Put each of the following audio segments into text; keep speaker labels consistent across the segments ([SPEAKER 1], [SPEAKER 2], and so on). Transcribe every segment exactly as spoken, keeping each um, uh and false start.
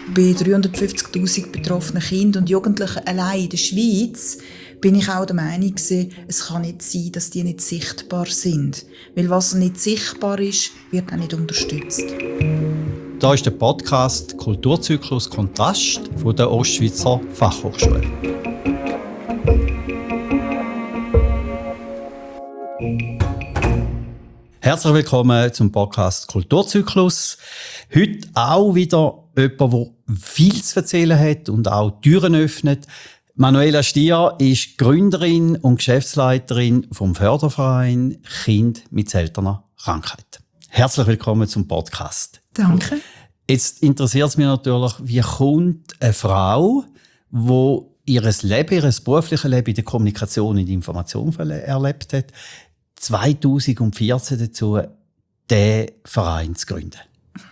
[SPEAKER 1] Bei dreihundertfünfzigtausend betroffenen Kindern und Jugendlichen allein in der Schweiz bin ich auch der Meinung, es kann nicht sein, dass die nicht sichtbar sind. Weil was nicht sichtbar ist, wird auch nicht unterstützt.
[SPEAKER 2] Da ist der Podcast «Kulturzyklus Kontrast» von der Ostschweizer Fachhochschule. Herzlich willkommen zum Podcast «Kulturzyklus». Heute auch wieder jemand, der viel zu erzählen hat und auch Türen öffnet. Manuela Stier ist Gründerin und Geschäftsleiterin vom Förderverein Kinder mit seltener Krankheit. Herzlich willkommen zum Podcast.
[SPEAKER 1] Danke.
[SPEAKER 2] Jetzt interessiert es mich natürlich, wie kommt eine Frau, die ihr Leben, ihr berufliches Leben in der Kommunikation und der Information erlebt hat, zweitausendvierzehn dazu, diesen Verein zu gründen?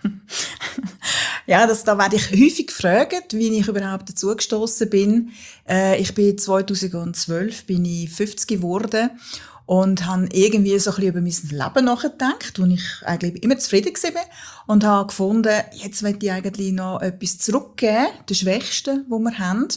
[SPEAKER 1] Ja, das, da werde ich häufig gefragt, wie ich überhaupt dazu gestoßen bin. Äh, ich bin zweitausendzwölf bin ich fünfzig geworden und habe irgendwie so ein bisschen über mein Leben nachgedacht, wo ich eigentlich immer zufrieden war und habe gefunden, jetzt möchte ich eigentlich noch etwas zurückgeben, den Schwächsten, die wir haben.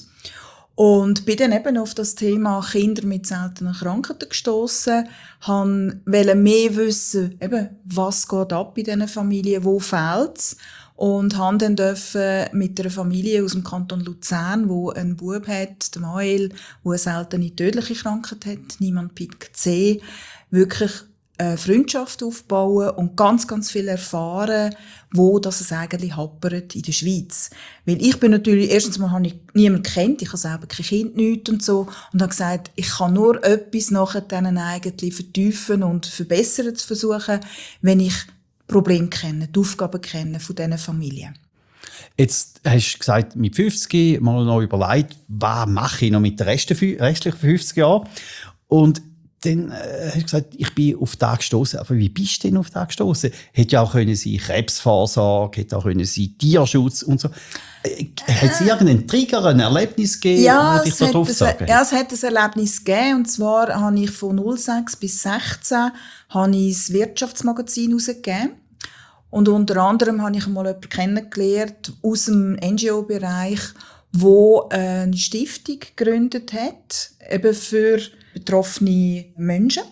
[SPEAKER 1] Und bin dann eben auf das Thema Kinder mit seltenen Krankheiten gestossen, wollte mehr wissen, eben, was geht ab in diesen Familien, wo fehlt's. Und haben dann dürfen mit einer Familie aus dem Kanton Luzern, wo einen Bub hat, der Mael, wo eine seltene tödliche Krankheit hat, Niemann-Pick C, wirklich eine Freundschaft aufbauen und ganz, ganz viel erfahren, wo das es eigentlich happert in der Schweiz. Weil ich bin natürlich, erstens mal habe ich niemanden kennt, ich habe selber kein Kind, nichts und so, und habe gesagt, ich kann nur etwas nachher denen eigentlich vertiefen und verbessern zu versuchen, wenn ich Probleme kenne, die Aufgaben kenne von diesen Familien.
[SPEAKER 2] Jetzt hast du gesagt, mit fünfzig mal noch überlegt, was mache ich noch mit den restlichen fünfzig Jahren? Und dann äh, hast du gesagt, ich bin auf das gestoßen. Aber wie bist du denn auf das gestoßen? Hätte ja auch können sein Krebsvorsorge, hätte auch können sein Tierschutz und so. Äh, hat es irgendeinen Trigger, ein Erlebnis gegeben,
[SPEAKER 1] ja,
[SPEAKER 2] wo dich da drauf sagen?
[SPEAKER 1] Ja, es hat ein Erlebnis gegeben. Und zwar habe ich von null sechs bis sechzehn habe ich das Wirtschaftsmagazin herausgegeben. Und unter anderem habe ich mal jemanden kennengelernt aus dem N G O-Bereich, wo eine Stiftung gegründet hat, eben für betroffene Menschen.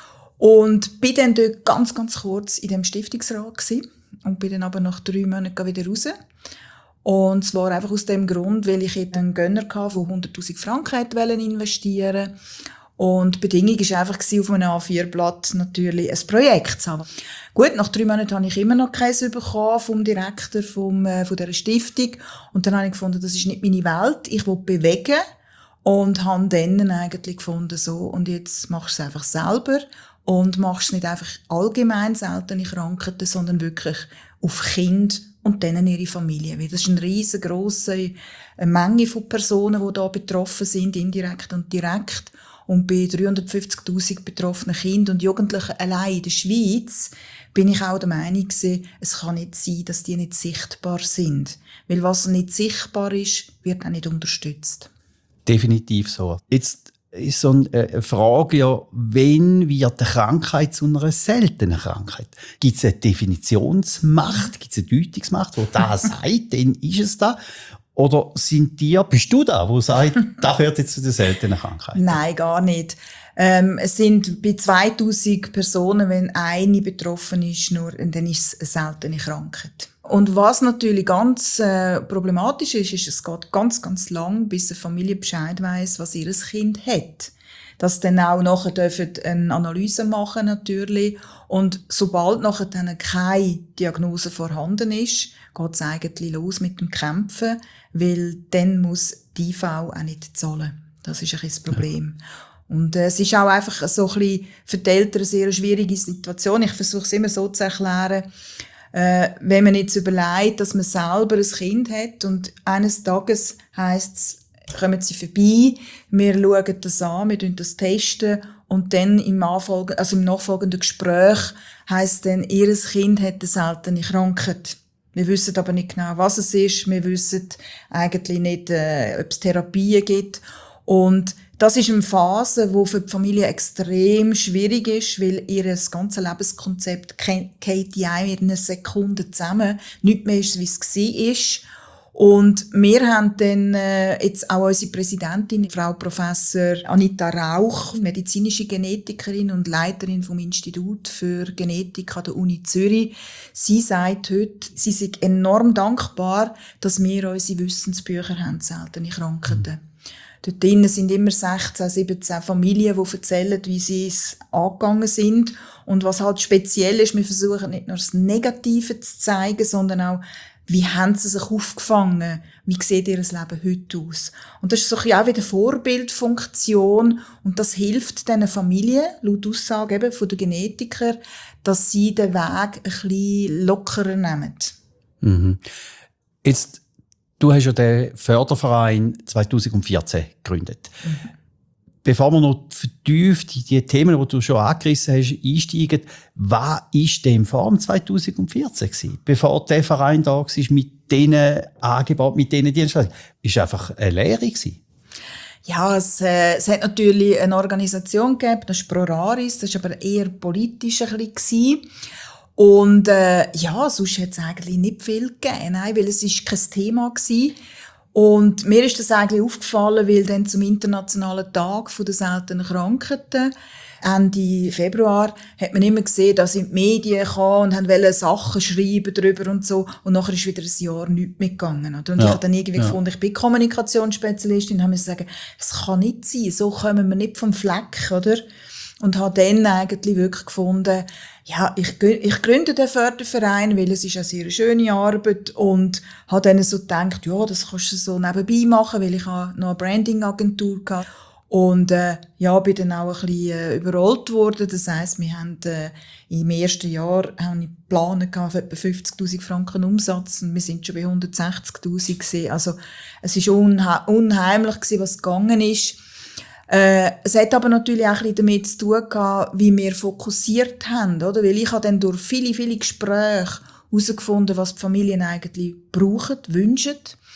[SPEAKER 1] Und bin dann dort ganz, ganz kurz in dem Stiftungsrat gewesen und bin dann aber nach drei Monaten wieder raus. Und zwar einfach aus dem Grund, weil ich einen Gönner hatte, der hunderttausend Franken investieren wollte. Und die Bedingung war einfach, auf einem A vier Blatt natürlich ein Projekt zu haben. Gut, nach drei Monaten habe ich immer noch keins bekommen vom Direktor vom, äh, von dieser Stiftung. Und dann habe ich gefunden, das ist nicht meine Welt, ich will bewegen. Und habe dann eigentlich gefunden, so, und jetzt machst du es einfach selber und machst es nicht einfach allgemein seltene Krankheiten, sondern wirklich auf Kinder und dann ihre Familie. Weil das ist eine riesengroße Menge von Personen, die da betroffen sind, indirekt und direkt. Und bei dreihundertfünfzigtausend betroffenen Kindern und Jugendlichen allein in der Schweiz bin ich auch der Meinung, es kann nicht sein, dass die nicht sichtbar sind. Weil was nicht sichtbar ist, wird auch nicht unterstützt.
[SPEAKER 2] Definitiv so. Jetzt ist so eine Frage, ja, wann wird eine Krankheit zu einer seltenen Krankheit? Gibt es eine Definitionsmacht, gibt es eine Deutungsmacht, die da sagt, dann ist es da? Oder sind die, bist du da, wo sagt, das gehört jetzt zu den seltenen Krankheiten?
[SPEAKER 1] Nein, gar nicht. Ähm, es sind bei zweitausend Personen, wenn eine betroffen ist, nur, dann ist es eine seltene Krankheit. Und was natürlich ganz äh, problematisch ist, ist, es geht ganz, ganz lang, bis eine Familie Bescheid weiss, was ihr Kind hat. Dass dann auch nachher dürfen eine Analyse machen natürlich. Und sobald nachher dann keine Diagnose vorhanden ist, geht es eigentlich los mit dem Kämpfen, weil dann muss die I V auch nicht zahlen. Das ist ein bisschen das Problem. Ja. Und äh, es ist auch einfach so ein bisschen für die Eltern eine sehr schwierige Situation. Ich versuche es immer so zu erklären, äh, wenn man jetzt überlegt, dass man selber ein Kind hat und eines Tages heisst es, kommen Sie vorbei, wir schauen das an, wir testen das testen und dann im, Anfolge, also im nachfolgenden Gespräch heisst dann, Ihr Kind hat eine seltene Krankheit. Wir wissen aber nicht genau, was es ist. Wir wissen eigentlich nicht, äh, ob es Therapien gibt. Und das ist eine Phase, die für die Familie extrem schwierig ist, weil ihr ganzes Lebenskonzept geht in einer Sekunde zusammen. Nichts mehr ist, wie es war. Und wir haben dann äh, jetzt auch unsere Präsidentin, Frau Professor Anita Rauch, medizinische Genetikerin und Leiterin vom Institut für Genetik an der Uni Zürich. Sie sagt heute, sie sei enorm dankbar, dass wir unsere Wissensbücher haben, seltene Krankheiten. Mhm. Dort drinnen sind immer sechzehn, siebzehn Familien, die erzählen, wie sie es angegangen sind. Und was halt speziell ist, wir versuchen nicht nur das Negative zu zeigen, sondern auch, wie haben sie sich aufgefangen? Wie sieht ihr Leben heute aus? Und das ist so ein bisschen auch wieder Vorbildfunktion. Und das hilft diesen Familien, laut Aussage eben von den Genetikern, dass sie den Weg ein bisschen lockerer nehmen.
[SPEAKER 2] Mhm. Jetzt, du hast ja den Förderverein zweitausendvierzehn gegründet. Mhm. Bevor wir noch vertieft in die Themen, die du schon angerissen hast, einsteigen, was war denn vor dem zweitausendvierzehn gewesen? Bevor der Verein da war, mit diesen Angeboten, mit diesen Dienstleistungen? Ist einfach eine Lehre gewesen?
[SPEAKER 1] Ja, es, äh, es hat natürlich eine Organisation gegeben, das ist Proraris, das war aber eher politisch ein bisschen. Und äh, ja, sonst hat es eigentlich nicht viel gegeben, nein, weil es ist kein Thema war. Und mir ist das eigentlich aufgefallen, weil dann zum internationalen Tag der seltenen Krankheiten Ende Februar hat man immer gesehen, dass in die Medien kamen und haben Sachen schreiben darüber und so. Und nachher ist wieder ein Jahr nichts mehr gegangen. Und ja, ich habe dann irgendwie ja. gefunden, ich bin Kommunikationsspezialistin und habe mir gesagt, es kann nicht sein, so kommen wir nicht vom Fleck, oder? Und habe dann eigentlich wirklich gefunden, ja, ich, ich gründe den Förderverein, weil es ist eine sehr schöne Arbeit und habe dann so gedacht, ja, das kannst du so nebenbei machen, weil ich noch eine Branding-Agentur hatte. Und äh, ja, bin dann auch ein bisschen äh, überrollt worden. Das heisst, wir haben äh, im ersten Jahr haben wir geplant auf etwa fünfzigtausend Franken Umsatz und wir sind schon bei hundertsechzigtausend gewesen. Also es ist unha- unheimlich gewesen, was gegangen ist. Äh, es hat aber natürlich auch ein bisschen damit zu tun gehabt, wie wir fokussiert haben, oder? Weil ich habe dann durch viele, viele Gespräche herausgefunden, was die Familien eigentlich brauchen, wünschen.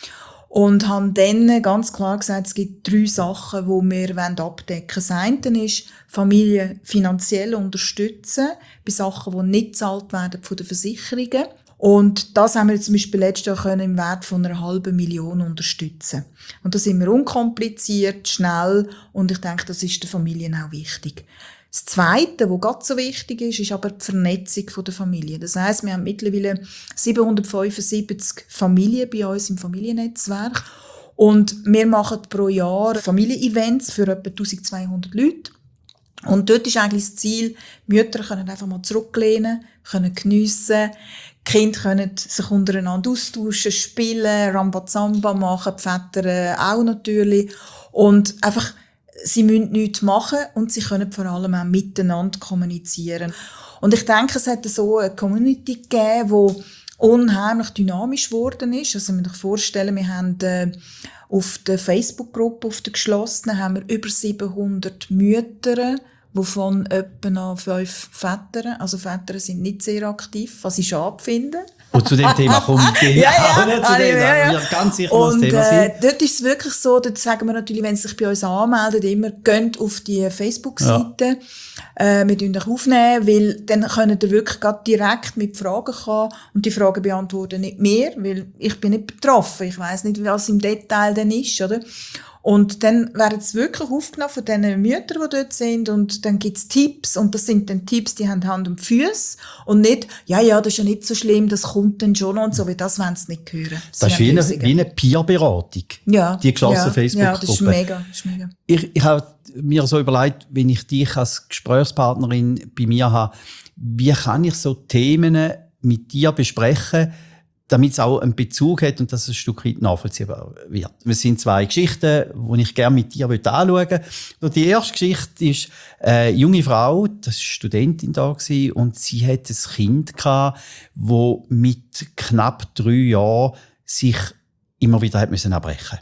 [SPEAKER 1] Und haben dann ganz klar gesagt, es gibt drei Sachen, die wir abdecken wollen. Das eine ist, Familien finanziell unterstützen, bei Sachen, die nicht gezahlt werden von den Versicherungen. Und das haben wir zum Beispiel letztes Jahr können im Wert von einer halben Million unterstützen. Und da sind wir unkompliziert, schnell und ich denke, das ist den Familien auch wichtig. Das Zweite, was ganz so wichtig ist, ist aber die Vernetzung der Familie. Das heisst, wir haben mittlerweile siebenhundertfünfundsiebzig Familien bei uns im Familiennetzwerk und wir machen pro Jahr Familienevents für etwa eintausendzweihundert Leute. Und dort ist eigentlich das Ziel, Mütter können einfach mal zurücklehnen, können geniessen, die Kinder können sich untereinander austauschen, spielen, Rambazamba machen, die Väter auch natürlich. Und einfach, sie müssen nichts machen und sie können vor allem auch miteinander kommunizieren. Und ich denke, es hat so eine Community gegeben, die unheimlich dynamisch geworden ist. Also, man kann sich vorstellen, wir haben äh, auf der Facebook-Gruppe, auf der geschlossenen, haben wir über siebenhundert Mütter, wovon etwa noch fünf Väter. Also Väter sind nicht sehr aktiv, was ich schade finde.
[SPEAKER 2] Und zu dem Thema kommt ja,
[SPEAKER 1] ja, ja,
[SPEAKER 2] zu dem,
[SPEAKER 1] ja, ja.
[SPEAKER 2] wird ganz sicher
[SPEAKER 1] und,
[SPEAKER 2] noch das Thema sein.
[SPEAKER 1] Äh, dort ist es wirklich so, dort sagen wir natürlich, wenn sie sich bei uns anmelden, immer geht auf die Facebook-Seite. Ja. Äh, wir tun euch aufnehmen, weil dann könnt ihr wirklich direkt mit Fragen kommen und die Fragen beantworten nicht mehr, weil ich bin nicht betroffen. Ich weiss nicht, was im Detail dann ist, oder? Und dann werden es wirklich aufgenommen von den Müttern, die dort sind. Und dann gibt's Tipps. Und das sind dann Tipps, die haben Hand und Füße. Und nicht, ja, ja, das ist ja nicht so schlimm, das kommt dann schon. Und so, wie das wollen sie nicht hören. Das,
[SPEAKER 2] das ist wie eine, wie eine Peer-Beratung.
[SPEAKER 1] Ja.
[SPEAKER 2] Die geschlossene
[SPEAKER 1] ja,
[SPEAKER 2] Facebook-Gruppe.
[SPEAKER 1] Ja, das ist mega. Das ist mega.
[SPEAKER 2] Ich, ich habe mir so überlegt, wenn ich dich als Gesprächspartnerin bei mir habe, wie kann ich so Themen mit dir besprechen, damit es auch einen Bezug hat und dass es ein Stück weit nachvollziehbar wird. Es sind zwei Geschichten, die ich gerne mit dir anschauen möchte. Die erste Geschichte ist eine junge Frau, das war eine Studentin da gewesen, und sie hatte ein Kind gehabt, das mit knapp drei Jahren sich immer wieder hat müssen abbrechen.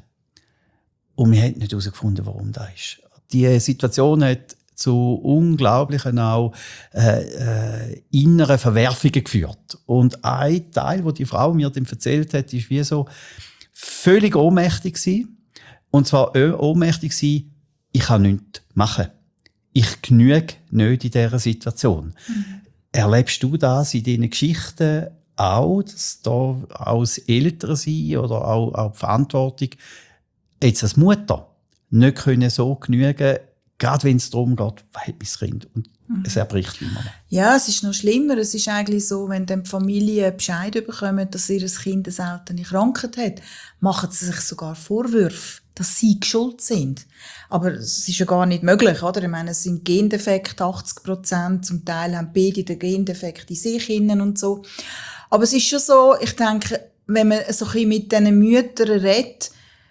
[SPEAKER 2] Und wir haben nicht herausgefunden, warum das ist. Die Situation hat zu unglaublichen auch äh, äh, inneren Verwerfungen geführt. Und ein Teil, wo die Frau mir dann erzählt hat, ist wie so völlig ohnmächtig gewesen. Und zwar ohnmächtig gewesen, ich kann nichts machen. Ich genüge nicht in dieser Situation. Mhm. Erlebst du das in deinen Geschichten auch, dass da auch als Eltern sein oder auch, auch die Verantwortung, jetzt als Mutter, nicht können so genügen, gerade wenn es darum geht, was hat mein Kind? Und mhm. es erbricht immer noch.
[SPEAKER 1] Ja, es ist noch schlimmer. Es ist eigentlich so, wenn dann die Familie Bescheid bekommen, dass ihr Kind eine seltene Krankheit hat, machen sie sich sogar Vorwürfe, dass sie schuld sind. Aber es ist ja gar nicht möglich, oder? Ich meine, es sind Gendefekte, achtzig Prozent, zum Teil haben beide den Gendefekt in sich innen und so. Aber es ist schon so, ich denke, wenn man so ein bisschen mit diesen Müttern redet,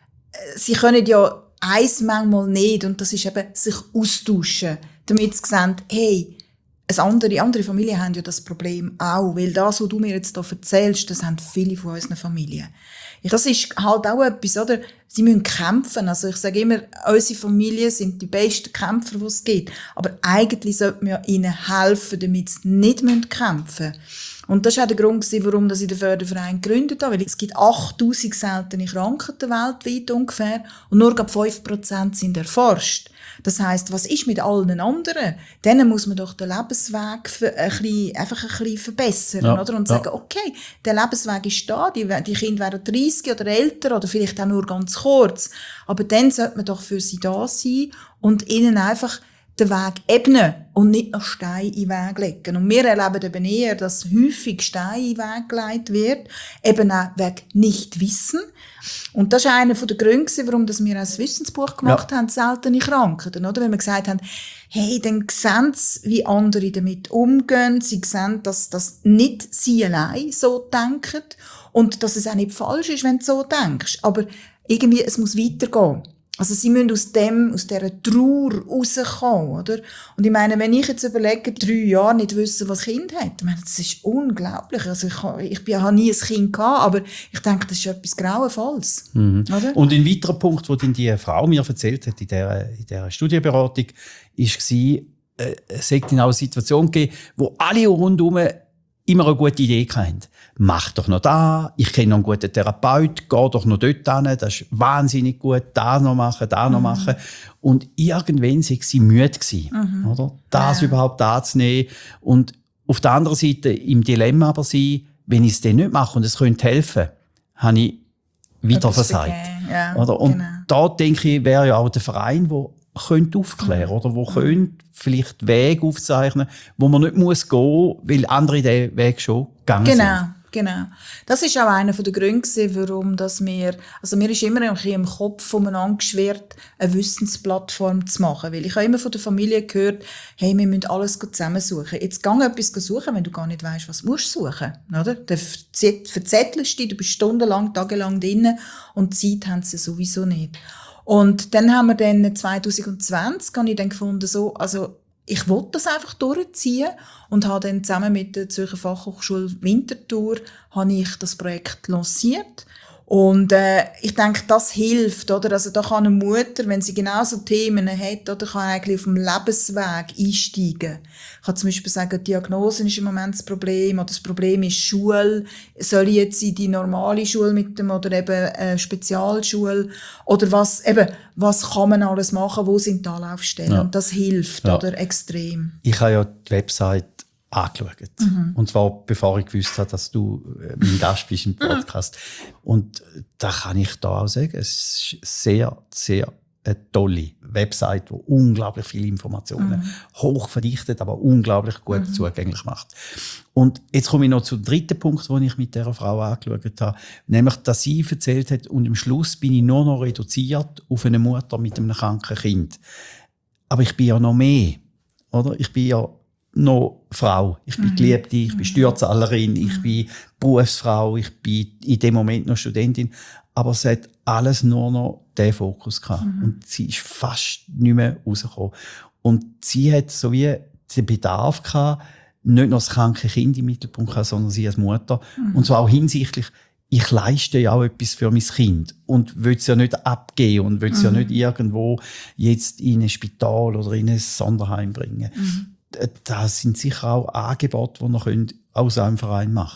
[SPEAKER 1] sie können ja eins manchmal nicht, und das ist eben sich austauschen, damit sie sehen, hey, eine andere, andere Familien haben ja das Problem auch, weil das, was du mir jetzt hier erzählst, das haben viele von unseren Familien. Das ist halt auch etwas, oder? Sie müssen kämpfen. Also ich sage immer, unsere Familien sind die besten Kämpfer, die es gibt. Aber eigentlich sollte man ihnen helfen, damit sie nicht kämpfen müssen. Und das war auch der Grund, warum ich den Förderverein gegründet habe. Weil es gibt achttausend seltene Krankheiten weltweit ungefähr. Und nur fünf Prozent sind erforscht. Das heisst, was ist mit allen anderen? Denen muss man doch den Lebensweg für ein bisschen, einfach ein bisschen verbessern, ja, oder? Und ja. sagen, okay, der Lebensweg ist da, die, die Kinder werden dreißig oder älter oder vielleicht auch nur ganz kurz. Aber dann sollte man doch für sie da sein und ihnen einfach den Weg ebnen und nicht noch Steine in den Weg legen. Und wir erleben eben eher, dass häufig Steine in den Weg gelegt wird, eben auch wegen Nichtwissen. Und das ist einer der Gründe, warum wir ein Wissensbuch gemacht ja. haben, seltene Krankheiten, oder? Wenn wir gesagt haben, hey, dann sehen sie, wie andere damit umgehen, sie sehen, dass das nicht sie allein so denken und dass es auch nicht falsch ist, wenn du so denkst. Aber irgendwie, es muss weitergehen. Also sie müssen aus dem, aus dieser Trauer rauskommen, oder? Und ich meine, wenn ich jetzt überlege, drei Jahre nicht wissen, was das Kind hat, ich meine, das ist unglaublich. Also ich, ich, ich habe nie ein Kind gehabt, aber ich denke, das ist etwas Grauenvolles.
[SPEAKER 2] Mhm. Oder? Und ein weiterer Punkt, den die Frau mir erzählt hat in dieser, in dieser Studienberatung, war, äh, es hätte auch eine Situation gegeben, wo alle rundherum immer eine gute Idee hatten. Mach doch noch da, ich kenne noch einen guten Therapeut, geh doch noch dort hin, das ist wahnsinnig gut, da noch machen, da noch mhm. machen. Und irgendwann war sie müde gewesen, mhm. oder? Das ja. überhaupt anzunehmen. Und auf der anderen Seite im Dilemma aber sein, wenn ich es dann nicht mache und es könnte helfen, habe ich wieder versagt. Ja, oder? Und genau. da denke ich, wäre ja auch der Verein, der könnte aufklären, mhm. oder? Wo mhm. könnte vielleicht Wege aufzeichnen, wo man nicht muss gehen, weil andere den Weg schon gegangen
[SPEAKER 1] genau.
[SPEAKER 2] sind.
[SPEAKER 1] Genau. Das ist auch einer der Gründe, warum dass wir, also mir ist immer ein bisschen im Kopf umeinander geschwirrt, eine Wissensplattform zu machen. Weil ich habe immer von der Familie gehört, hey, wir müssen alles zusammensuchen. Jetzt geh etwas suchen, wenn du gar nicht weißt, was du musst suchen, oder? Dann verzettelst du dich, du bist stundenlang, tagelang drin und Zeit haben sie sowieso nicht. Und dann haben wir dann zwanzig zwanzig, habe ich dann gefunden, so, also, ich wollte das einfach durchziehen und habe dann zusammen mit der Zürcher Fachhochschule Winterthur habe ich das Projekt lanciert. Und äh, ich denke, das hilft, oder? Also da kann eine Mutter, wenn sie genauso Themen hat, oder, kann eigentlich auf dem Lebensweg einsteigen. Ich kann zum Beispiel sagen, die Diagnose ist im Moment das Problem, oder das Problem ist Schule. Soll ich jetzt in die normale Schule mit dem, oder eben äh, Spezialschule? Oder was, eben, was kann man alles machen? Wo sind die Anlaufstellen? Ja. Und das hilft, ja. oder? Extrem.
[SPEAKER 2] Ich habe ja die Website angeschaut. Mhm. Und zwar, bevor ich gewusst habe, dass du mein Gast bist im Podcast. Mhm. Und da kann ich da auch sagen, es ist sehr, sehr eine tolle Website, die unglaublich viele Informationen, mhm. hoch verdichtet, aber unglaublich gut mhm. zugänglich macht. Und jetzt komme ich noch zum dritten Punkt, den ich mit dieser Frau angeschaut habe. Nämlich, dass sie erzählt hat, und am Schluss bin ich nur noch reduziert auf eine Mutter mit einem kranken Kind. Aber ich bin ja noch mehr, oder? Ich bin ja noch Frau. Ich bin mhm. Geliebte, ich bin Steuerzahlerin, mhm. ich bin Berufsfrau, ich bin in dem Moment noch Studentin. Aber es hat alles nur noch diesen Fokus gehabt. Mhm. Und sie ist fast nicht mehr rausgekommen. Und sie hat so wie den Bedarf gehabt, nicht nur das kranke Kind im Mittelpunkt gehabt, sondern sie als Mutter. Mhm. Und zwar auch hinsichtlich, ich leiste ja auch etwas für mein Kind und will es ja nicht abgeben und will es mhm. ja nicht irgendwo jetzt in ein Spital oder in ein Sonderheim bringen. Mhm. Da sind sicher auch Angebote, die man aus einem Verein machen können.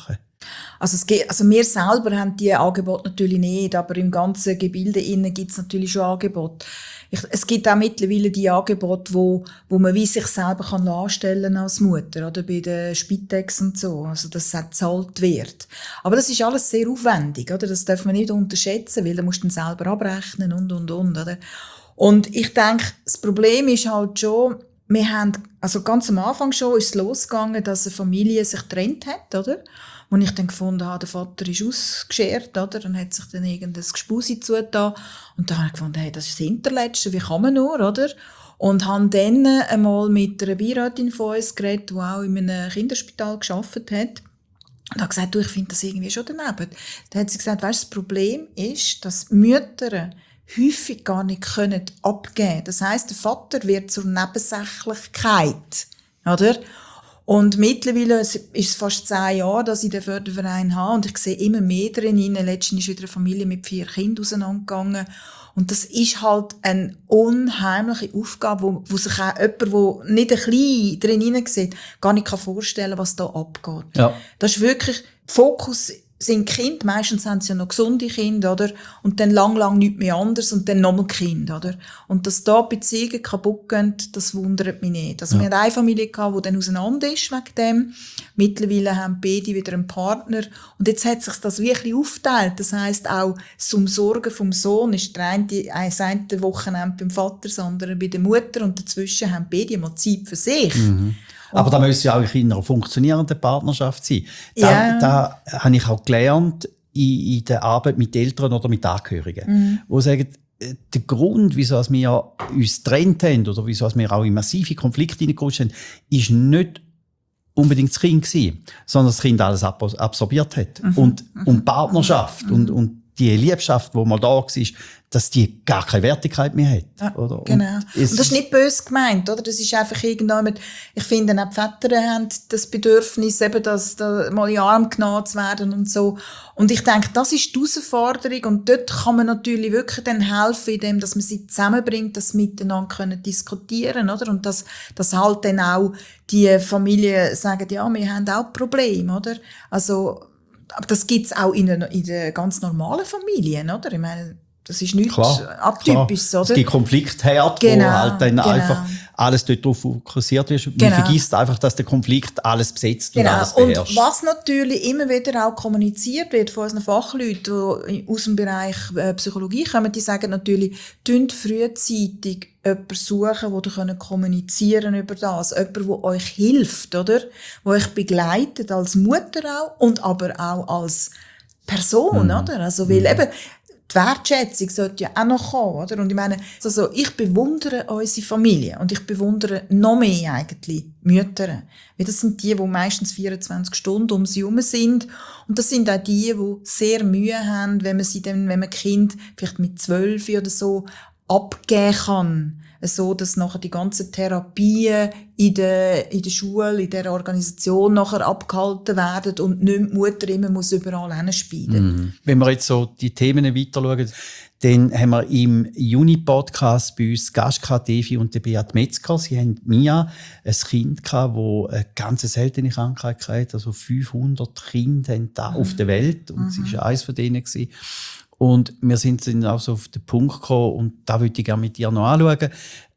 [SPEAKER 1] Also, es geht, also wir selber haben diese Angebote natürlich nicht, aber im ganzen Gebilde innen gibt es natürlich schon Angebote. Ich, es gibt auch mittlerweile die Angebote, wo, wo man wie sich selber kann anstellen als Mutter, oder bei der Spitex und so, also dass es auch gezahlt wird. Aber das ist alles sehr aufwendig, oder? Das darf man nicht unterschätzen, weil da musst du dann selber abrechnen und und und, oder? Und ich denke, das Problem ist halt schon, wir haben, also ganz am Anfang schon ist es losgegangen, dass eine Familie sich getrennt hat, oder? Und ich dann gefunden habe, der Vater ist ausgeschert, oder? Dann hat sich dann irgendein Gespusi zugetan. Und dann habe ich gefunden, hey, das ist das Hinterletzte, wie kann man nur, oder? Und habe dann einmal mit einer Beirätin von uns geredet, die auch in einem Kinderspital gearbeitet hat. Und habe gesagt, du, ich finde das irgendwie schon daneben. Dann hat sie gesagt, weißt, das Problem ist, dass Mütter häufig gar nicht können abgeben. Das heisst, der Vater wird zur Nebensächlichkeit, oder? Und mittlerweile ist es fast zehn Jahre, dass ich den Förderverein habe und ich sehe immer mehr drin. Letztens ist wieder eine Familie mit vier Kindern auseinandergegangen. Und das ist halt eine unheimliche Aufgabe, wo, wo sich auch jemand, der nicht ein bisschen drin hineinsieht, gar nicht vorstellen kann, was da abgeht. Ja. Das ist wirklich Fokus sind Kinder, meistens haben sie ja noch gesunde Kinder, oder? Und dann lang, lang nichts mehr anders und dann nochmal Kinder, oder? Und dass da Beziehungen kaputt gehen, das wundert mich nicht. Also, ja. Wir hatten eine Familie gehabt, die dann auseinander ist wegen dem. Mittlerweile haben beide wieder einen Partner. Und jetzt hat sich das wirklich aufgeteilt. Das heisst, auch zum Sorgen vom Sohn ist der eine, das eine Wochenende beim Vater, das andere bei der Mutter und dazwischen haben beide mal Zeit für sich.
[SPEAKER 2] Mhm. Aber da müssen ja auch in einer funktionierenden Partnerschaft sein. Da, yeah. da habe ich auch gelernt in, in der Arbeit mit Eltern oder mit Angehörigen, mhm. die sagen, der Grund, wieso wir uns getrennt haben oder wieso wir auch in massive Konflikte hineingerutscht sind, ist nicht unbedingt das Kind gewesen, sondern das Kind alles absorbiert hat. Mhm. Und, und Partnerschaft mhm. und, und die Liebschaft, die mal da war, dass die gar keine Wertigkeit mehr hat.
[SPEAKER 1] Ja,
[SPEAKER 2] oder?
[SPEAKER 1] Genau. Und, und das ist nicht böse gemeint, oder? Das ist einfach irgendjemand, ich finde, auch die Väter haben das Bedürfnis, eben, dass da mal in den Arm genommen zu werden und so. Und ich denke, das ist die Herausforderung und dort kann man natürlich wirklich dann helfen, indem dass man sie zusammenbringt, dass sie miteinander können diskutieren, oder? Und dass, dass halt dann auch die Familien sagen, ja, wir haben auch Probleme, oder? Also, aber das gibt's auch in den, in den ganz normalen Familien, oder? Ich meine, das ist nichts atypisches, oder?
[SPEAKER 2] Es gibt Konfliktherd,
[SPEAKER 1] genau,
[SPEAKER 2] wo halt dann
[SPEAKER 1] genau.
[SPEAKER 2] einfach alles dort drauf fokussiert wird. Man
[SPEAKER 1] genau.
[SPEAKER 2] vergisst einfach, dass der Konflikt alles besetzt
[SPEAKER 1] genau.
[SPEAKER 2] und alles beherrscht.
[SPEAKER 1] Und was natürlich immer wieder auch kommuniziert wird von unseren Fachleuten, die aus dem Bereich Psychologie kommen, die sagen natürlich, tönt frühzeitig jemanden suchen, der kommunizieren über das. Jemand, der euch hilft, oder? Der euch begleitet, als Mutter auch und aber auch als Person, mhm. oder? Also, weil mhm. eben, die Wertschätzung sollte ja auch noch kommen, oder? Und ich meine, also ich bewundere unsere Familie und ich bewundere noch mehr eigentlich Mütter. Weil das sind die, die meistens vierundzwanzig Stunden um sie herum sind. Und das sind auch die, die sehr Mühe haben, wenn man sie dann, wenn man Kind vielleicht mit zwölf oder so abgeben kann. So, dass nachher die ganzen Therapien in der, in der Schule, in der Organisation nachher abgehalten werden und nicht die Mutter immer muss überall hinspielen.
[SPEAKER 2] Mhm. Wenn wir jetzt so die Themen weiter schauen, dann haben wir im Juni-Podcast bei uns Gast gehabt, Devi und Beat Metzger. Sie haben Mia, ein Kind gehabt, das eine ganz seltene Krankheit hatte. Also fünfhundert Kinder haben da mhm. auf der Welt und mhm. sie war eines von denen gewesen. Und wir sind dann auch so auf den Punkt gekommen, und da würde ich gerne mit dir noch anschauen,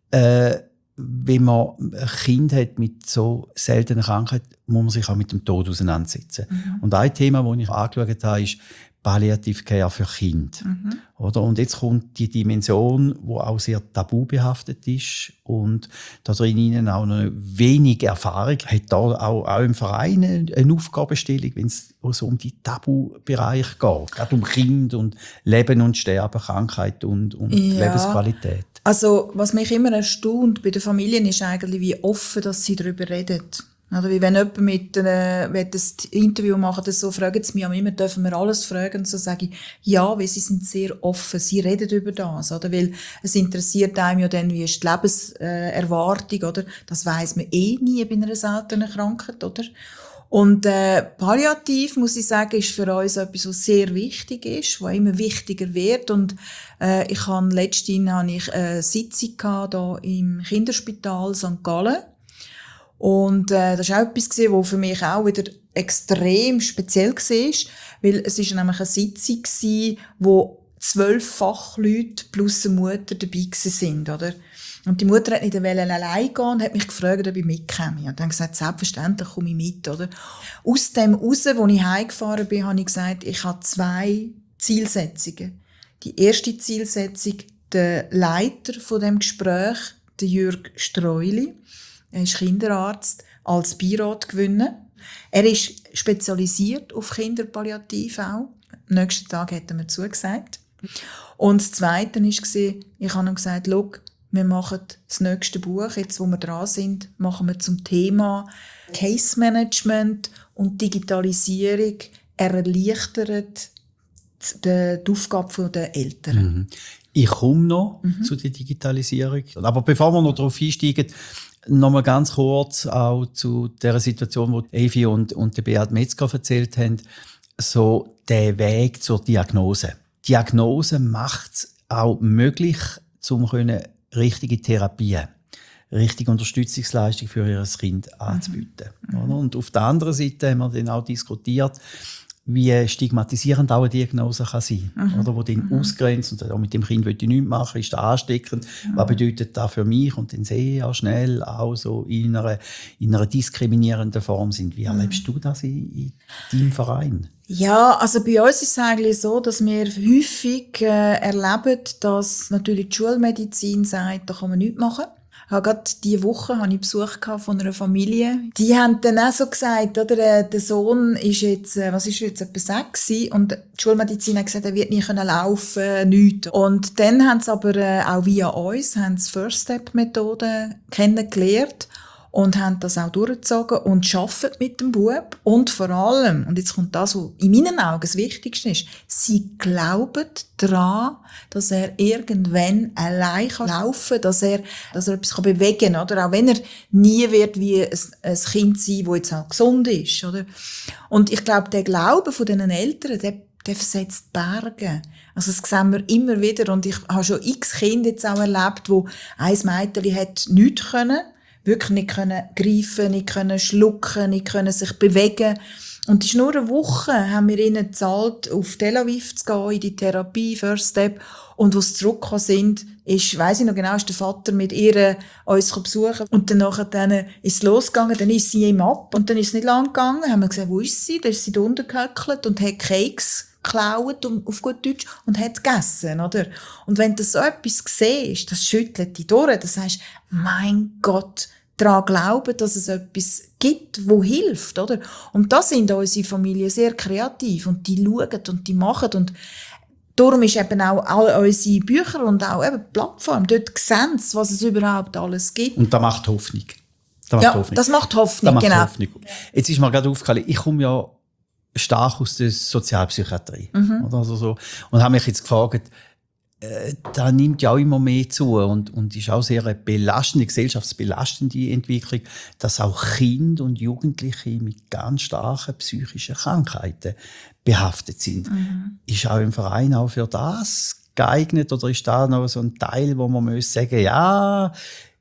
[SPEAKER 2] äh, wenn man ein Kind hat mit so seltenen Krankheiten, muss man sich auch mit dem Tod auseinandersetzen. Mhm. Und ein Thema, das ich angeschaut habe, ist Palliative Care für Kinder. Mhm. Oder? Und jetzt kommt die Dimension, die auch sehr tabubehaftet ist und da drin auch noch wenig Erfahrung hat, da auch, auch im Verein eine Aufgabenstellung, wenn es so um die Tabubereiche geht, gerade um Kind und Leben und Sterben, Krankheit und, und ja. Lebensqualität.
[SPEAKER 1] Also was mich immer erstaunt bei den Familien ist eigentlich, wie offen dass sie darüber reden. Oder wie wenn jemand mit einer, wenn das Interview macht, das so, fragen sie mich immer, dürfen wir alles fragen? Und so sage ich, ja, weil sie sind sehr offen, sie reden über das, oder? Weil es interessiert einem ja dann, wie ist die Lebenserwartung, oder? Das weiss man eh nie bei einer seltenen Krankheit, oder? Und äh, Palliativ, muss ich sagen, ist für uns etwas, was sehr wichtig ist, was immer wichtiger wird. Und äh, ich habe letztens habe ich eine Sitzung gehabt, hier im Kinderspital Sankt Gallen. Und äh, das war auch etwas, was für mich auch wieder extrem speziell war, weil es ist nämlich eine Sitzung war, wo zwölf Fachleute plus eine Mutter dabei waren, oder? Und die Mutter hat nicht allein gehen und hat mich gefragt, ob ich mitkomme. Und dann gesagt, selbstverständlich komme ich mit, oder? Aus dem raus, wo ich heimgefahren bin, habe ich gesagt, ich habe zwei Zielsetzungen. Die erste Zielsetzung, der Leiter von dem Gespräch, der Jürg Streuli, er ist Kinderarzt, als Beirat gewinnen. Er ist spezialisiert auf Kinderpalliativ auch. Am nächsten Tag hat er mir zugesagt. Und das Zweite war, ich habe ihm gesagt, schau, wir machen das nächste Buch, jetzt wo wir dran sind, machen wir zum Thema Case Management und Digitalisierung. Er erleichtert die, die Aufgabe der Eltern.
[SPEAKER 2] Mhm. Ich komme noch
[SPEAKER 1] mhm.
[SPEAKER 2] zu der Digitalisierung. Aber bevor wir noch darauf einsteigen, noch mal ganz kurz auch zu der Situation, die Evi und, und der Beat Metzger erzählt haben, so der Weg zur Diagnose. Diagnose macht es auch möglich, um richtige Therapien, richtige Unterstützungsleistung für ihr Kind anzubieten. Mhm. Und auf der anderen Seite haben wir dann auch diskutiert, wie stigmatisierend auch eine Diagnose kann sein kann. Mhm. Oder wo den mhm. ausgrenzt und auch mit dem Kind will ich nichts machen, ist das ansteckend. Mhm. Was bedeutet das für mich? Und dann sehe ich auch schnell auch so in einer, in einer diskriminierenden Form sind. Wie erlebst mhm. du das in, in deinem Verein?
[SPEAKER 1] Ja, also bei uns ist es eigentlich so, dass wir häufig äh, erleben, dass natürlich die Schulmedizin sagt, da kann man nichts machen. Ich habe gerade diese Woche habe ich Besuch von einer Familie. Die haben dann auch so gesagt, oder, der Sohn ist jetzt, was ist jetzt, etwa sechs und die Schulmedizin hat gesagt, er wird nicht laufen können, nichts. Und dann haben sie aber äh, auch via uns, haben sie First-Step-Methode kennengelernt und haben das auch durchgezogen und arbeiten mit dem Bub. Und vor allem, und jetzt kommt das, was in meinen Augen das Wichtigste ist, sie glauben daran, dass er irgendwann allein laufen kann, dass er, dass er etwas bewegen kann, oder? Auch wenn er nie wird wie ein, ein Kind sein, das jetzt auch gesund ist, oder? Und ich glaube, der Glaube von diesen Eltern, der, der versetzt Berge. Also das sehen wir immer wieder. Und ich habe schon x Kinder jetzt auch erlebt, wo ein Mädchen hat nichts können, wirklich nicht können greifen, nicht können schlucken, nicht können sich bewegen. Und es ist nur eine Woche, haben wir ihnen gezahlt, auf Tel Aviv zu gehen, in die Therapie, First Step. Und als sie zurückgekommen sind, ist, weiss ich noch genau, ist der Vater mit ihr uns besuchen. Und dann nachher dann ist es losgegangen, dann ist sie ihm ab. Und dann ist es nicht lang gegangen, haben wir gesagt, wo ist sie? Dann ist sie da unten gehöckelt und hat Keks geklaut, auf gut Deutsch, und hat gegessen, oder? Und wenn du so etwas siehst, das schüttelt dich durch, das heißt, mein Gott, daran glauben, dass es etwas gibt, wo hilft, oder? Und da sind unsere Familien sehr kreativ und die schauen und die machen und darum ist eben auch all unsere Bücher und auch eben die Plattform, dort sehen sie, was es überhaupt alles gibt.
[SPEAKER 2] Und das macht Hoffnung. Das macht
[SPEAKER 1] ja,
[SPEAKER 2] Hoffnung.
[SPEAKER 1] das macht Hoffnung,
[SPEAKER 2] das macht
[SPEAKER 1] genau.
[SPEAKER 2] Hoffnung. Jetzt ist mir gerade aufgefallen, ich komme ja stark aus der Sozialpsychiatrie. Mhm. Oder? Also so, und habe mich jetzt gefragt, äh, da nimmt ja auch immer mehr zu und, und ist auch sehr eine belastende, gesellschaftsbelastende Entwicklung, dass auch Kinder und Jugendliche mit ganz starken psychischen Krankheiten behaftet sind. Mhm. Ist auch im Verein auch für das geeignet oder ist da noch so ein Teil, wo man muss sagen, ja,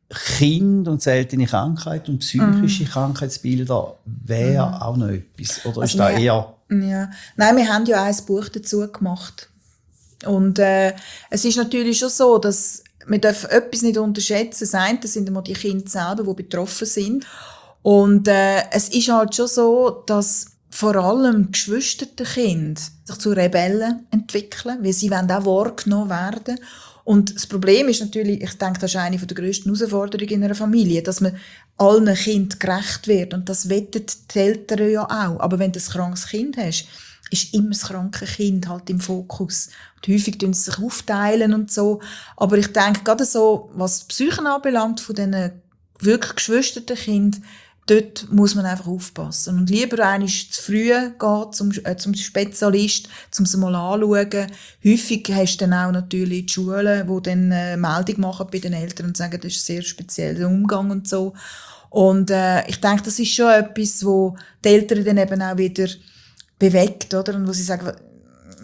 [SPEAKER 2] Kind und seltene Krankheit und psychische mm. Krankheitsbilder wäre mm. auch noch etwas? Oder also ist da eher...
[SPEAKER 1] Ja. Nein, wir haben ja ein Buch dazu gemacht. Und äh, es ist natürlich schon so, dass wir dürfen etwas nicht unterschätzen. Das eine, das sind immer die Kinder selber, die betroffen sind. Und äh, es ist halt schon so, dass vor allem geschwisterte Kinder sich zu Rebellen entwickeln, weil sie wollen auch wahrgenommen werden. Und das Problem ist natürlich, ich denke, das ist eine der grössten Herausforderungen in einer Familie, dass man allen Kindern gerecht wird. Und das wettet die Eltern ja auch. Aber wenn du ein krankes Kind hast, ist immer das kranke Kind halt im Fokus. Und häufig tun sie sich aufteilen und so. Aber ich denke, gerade so, was die Psyche anbelangt, von diesen wirklich geschwisterten Kindern, dort muss man einfach aufpassen. Und lieber einmal zu früh gehen zum, äh, zum Spezialist, um es mal anzuschauen. Häufig hast du dann auch natürlich die Schulen, die dann äh, Meldung machen bei den Eltern und sagen, das ist ein sehr spezieller Umgang und so. Und äh, ich denke, das ist schon etwas, wo die Eltern dann eben auch wieder bewegt, oder? Und wo sie sagen,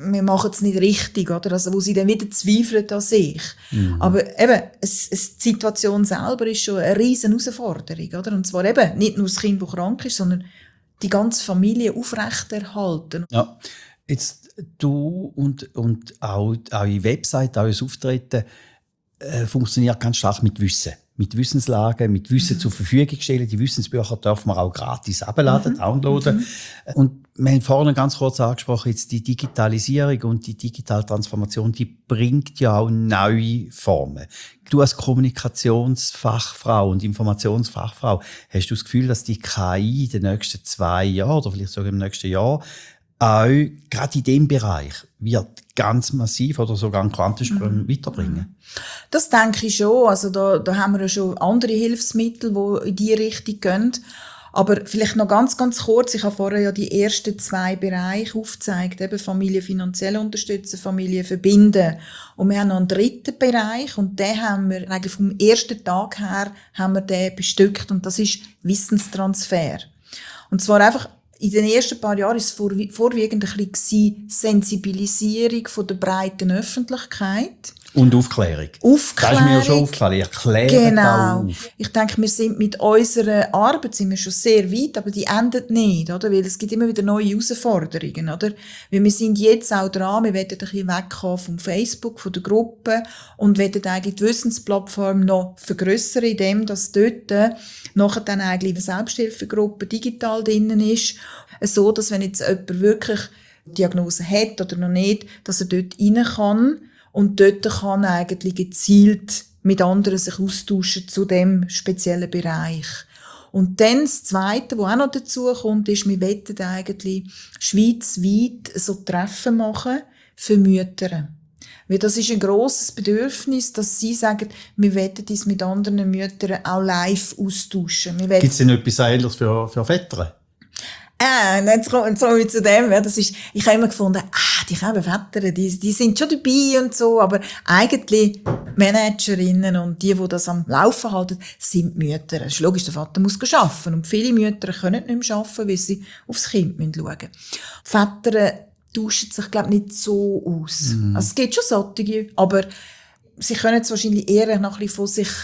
[SPEAKER 1] wir machen es nicht richtig, oder? Also, wo sie dann wieder zweifeln an sich. Mhm. Aber eben, es, es, die Situation selber ist schon eine riesen Herausforderung, oder? Und zwar eben nicht nur das Kind, das krank ist, sondern die ganze Familie aufrechterhalten.
[SPEAKER 2] Ja, jetzt du und, und auch eure Website, auch euer Auftreten äh, funktioniert ganz stark mit Wissen. Mit Wissenslagen, mit Wissen mhm. zur Verfügung stellen. Die Wissensbücher dürfen wir auch gratis abladen, mhm. downloaden. Mhm. Und wir haben vorhin ganz kurz angesprochen, jetzt die Digitalisierung und die digitale Transformation, die bringt ja auch neue Formen. Du als Kommunikationsfachfrau und Informationsfachfrau, hast du das Gefühl, dass die K I in den nächsten zwei Jahren oder vielleicht sogar im nächsten Jahr auch gerade in diesem Bereich wird ganz massiv oder sogar einen Quantensprung mhm. weiterbringen?
[SPEAKER 1] Das denke ich schon. Also da, da haben wir ja schon andere Hilfsmittel, die in diese Richtung gehen. Aber vielleicht noch ganz, ganz kurz. Ich habe vorher ja die ersten zwei Bereiche aufgezeigt. Eben Familie finanziell unterstützen, Familie verbinden. Und wir haben noch einen dritten Bereich. Und den haben wir eigentlich vom ersten Tag her haben wir den bestückt. Und das ist Wissenstransfer. Und zwar einfach in den ersten paar Jahren war es vorwiegend ein bisschen Sensibilisierung von der breiten Öffentlichkeit.
[SPEAKER 2] Und Aufklärung.
[SPEAKER 1] Aufklärung.
[SPEAKER 2] Das ist mir ja schon aufgefallen. Erklären
[SPEAKER 1] genau.
[SPEAKER 2] auf.
[SPEAKER 1] Ich denke, wir sind mit unserer Arbeit sind wir schon sehr weit, aber die endet nicht, oder? Weil es gibt immer wieder neue Herausforderungen, oder? Weil wir sind jetzt auch dran, wir wollen ein bisschen wegkommen vom Facebook, von der Gruppe und wollen eigentlich die Wissensplattform noch vergrössern, indem dass dort nachher dann eigentlich eine Selbsthilfegruppe digital drinnen ist, so dass wenn jetzt jemand wirklich eine Diagnose hat oder noch nicht, dass er dort rein kann. Und dort kann eigentlich gezielt mit anderen sich austauschen zu dem speziellen Bereich. Und dann das Zweite, was auch noch dazu kommt, ist, wir wollen eigentlich schweizweit so Treffen machen für Mütter. Weil das ist ein grosses Bedürfnis, dass sie sagen, wir wollen uns mit anderen Müttern auch live austauschen.
[SPEAKER 2] Gibt es denn etwas Ähnliches für, für Väter?
[SPEAKER 1] Ah, jetzt kommen wir zu dem. Ja, das ist, ich habe immer gefunden, ah, die kleinen Väter, die, die sind schon dabei und so, aber eigentlich Managerinnen und die, die das am Laufen halten, sind Mütter. Es ist logisch, der Vater muss arbeiten und viele Mütter können nicht mehr arbeiten, weil sie aufs Kind schauen müssen. Väter tauschen sich, glaube ich, nicht so aus. Mhm. Also es gibt schon solche, aber sie können es wahrscheinlich eher noch ein bisschen von sich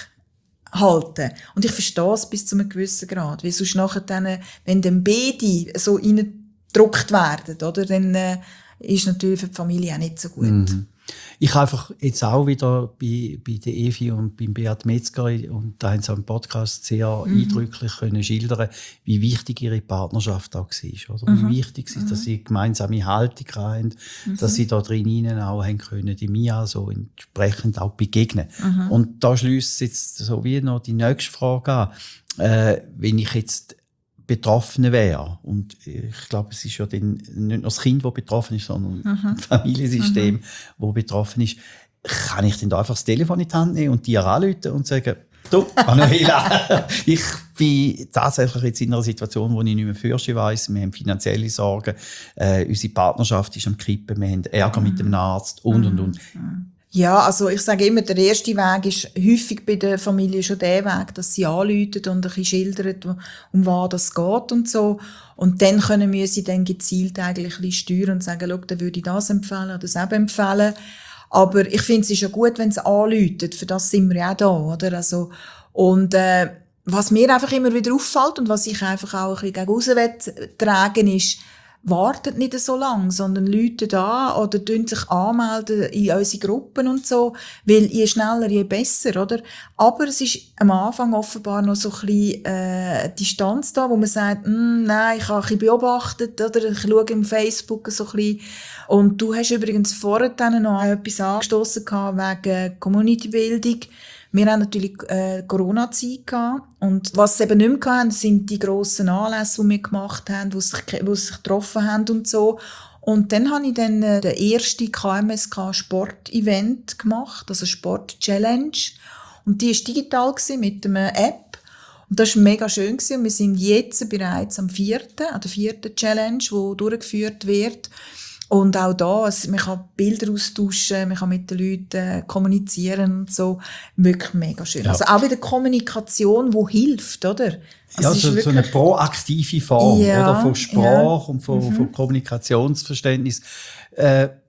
[SPEAKER 1] halten. Und ich verstehe es bis zu einem gewissen Grad. Weil sonst nachher dann, wenn dann beide so reingedrückt werden, oder, dann äh, ist natürlich für die Familie auch nicht so gut.
[SPEAKER 2] Mhm. Ich habe einfach jetzt auch wieder bei, bei der Evi und beim Beat Metzger, und da haben sie im Podcast sehr mhm. eindrücklich können schildern, wie wichtig ihre Partnerschaft auch war. Oder? Mhm. Wie wichtig es ist, dass sie gemeinsame Haltung haben, mhm. dass sie da drinnen auch haben können, die Mia so entsprechend auch begegnen. Mhm. Und da schließt jetzt so wie noch die nächste Frage an. Äh, wenn ich jetzt betroffen wäre. Und ich glaube, es ist ja dann nicht nur das Kind, das betroffen ist, sondern mhm. das Familiensystem, mhm. das betroffen ist. Kann ich dann da einfach das Telefon in die Hand nehmen und dir anrufen und sagen, du, Manuela, ich bin tatsächlich jetzt in einer Situation, wo ich nicht mehr Fürste weiss. Wir haben finanzielle Sorgen, äh, unsere Partnerschaft ist am Kippen, wir haben Ärger mhm. mit dem Arzt und, und, und.
[SPEAKER 1] Mhm. Ja, also ich sage immer, der erste Weg ist häufig bei der Familie schon der Weg, dass sie anrufen und ein bisschen schildern, um was das geht und so. Und dann können wir sie dann gezielt eigentlich ein bisschen steuern und sagen, schau, dann würde ich das empfehlen oder das eben empfehlen. Aber ich finde es ist ja gut, wenn sie anrufen, für das sind wir ja auch da, oder? Also, und, äh, was mir einfach immer wieder auffällt und was ich einfach auch ein bisschen gegen raus tragen ist, wartet nicht so lange, sondern läutet an oder tun sich anmelden in unsere Gruppen und so, weil je schneller, je besser, oder? Aber es ist am Anfang offenbar noch so ein bisschen äh, Distanz da, wo man sagt, nein, ich habe ein bisschen beobachtet, oder ich schaue im Facebook so ein bisschen. Und du hast übrigens vorher dann noch etwas angestossen wegen Community-Bildung. Wir haben natürlich äh, Corona-Zeit gehabt. Und was sie eben nicht mehr hatten, sind die grossen Anlässe, die wir gemacht haben, wo sich, wo sich getroffen haben und so. Und dann habe ich dann äh, den ersten K M S K-Sport-Event gemacht, also Sport-Challenge. Und die war digital gewesen, mit einer App. Und das war mega schön gewesen. Und wir sind jetzt bereits am vierten, an der vierten Challenge, die durchgeführt wird. Und auch da, also man kann Bilder austauschen, man kann mit den Leuten kommunizieren und so. Wirklich mega schön. Ja. Also auch bei der Kommunikation, die hilft, oder? Also
[SPEAKER 2] ja, so, wirklich so eine proaktive Form,
[SPEAKER 1] ja,
[SPEAKER 2] oder? Von Sprache
[SPEAKER 1] ja.
[SPEAKER 2] und von,
[SPEAKER 1] mhm.
[SPEAKER 2] von Kommunikationsverständnis. Äh,